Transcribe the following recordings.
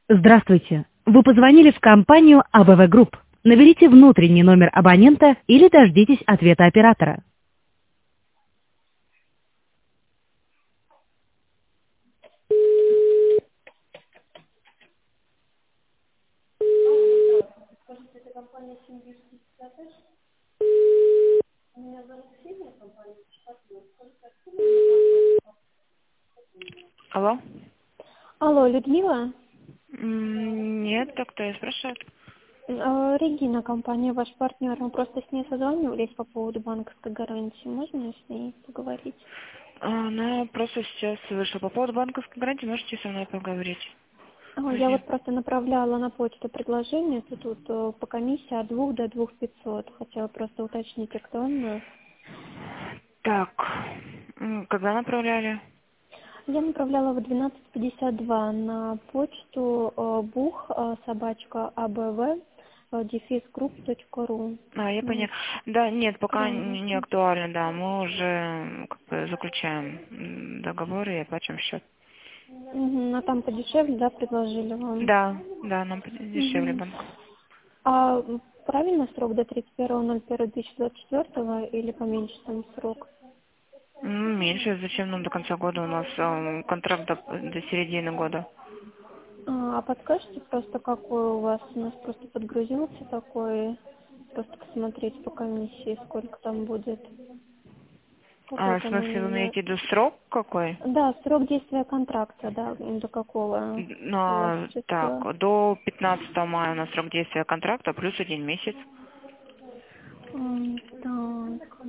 Здравствуйте. Вы позвонили в компанию АБВ Групп. Наберите внутренний номер абонента или дождитесь ответа оператора. Алло? Алло, Людмила? Нет, так кто я спрашиваю? Регина, компания ваш партнер. Мы просто с ней созванивались по поводу банковской гарантии. Можно с ней поговорить? Она просто сейчас вышла. По поводу банковской гарантии можете со мной поговорить. Я Подожди. вот просто направляла на почту предложение. Тут по комиссии от 2 до 2500. Хотела просто уточнить актуально. Так, когда направляли? Я направляла в 12:52 на почту бух собачка абв дефис групп.ру. Я Ну, поняла. Да, нет, пока да. не актуально, да. Мы уже как бы заключаем договоры и оплачиваем счет. А там подешевле, да, предложили вам? Да, нам дешевле Мгм. банк. А правильно срок до 31.01.2024 или поменьше там срок? Меньше, зачем нам до конца года? У нас контракт до середины года. А подскажете просто, какой у нас просто подгрузился такой, просто посмотреть по комиссии, сколько там будет, какой В там смысле, вы именно... имеете в виду срок какой? Да, срок действия контракта, да, до какого у вас Так, числа? до 15 мая у нас срок действия контракта плюс 1 месяц. Так.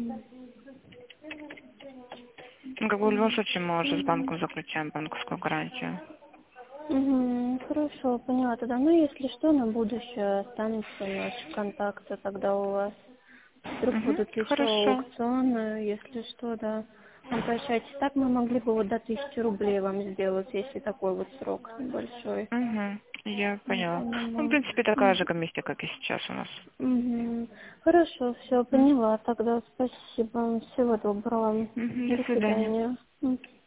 Как бы в любом случае мы уже с банком заключаем банковскую гарантию. Хорошо, поняла тогда. Ну, если что, на будущее останутся наши контакты тогда у вас. Вдруг будут еще Хорошо. аукционы, если что, да. Обращайтесь. Так мы могли бы вот до 1000 рублей вам сделать, если такой вот срок небольшой. Я поняла. В Поняла. принципе, такая же комиссия, как и сейчас у нас. Хорошо, все, поняла. Тогда спасибо. Всего доброго. До До свидания. свидания.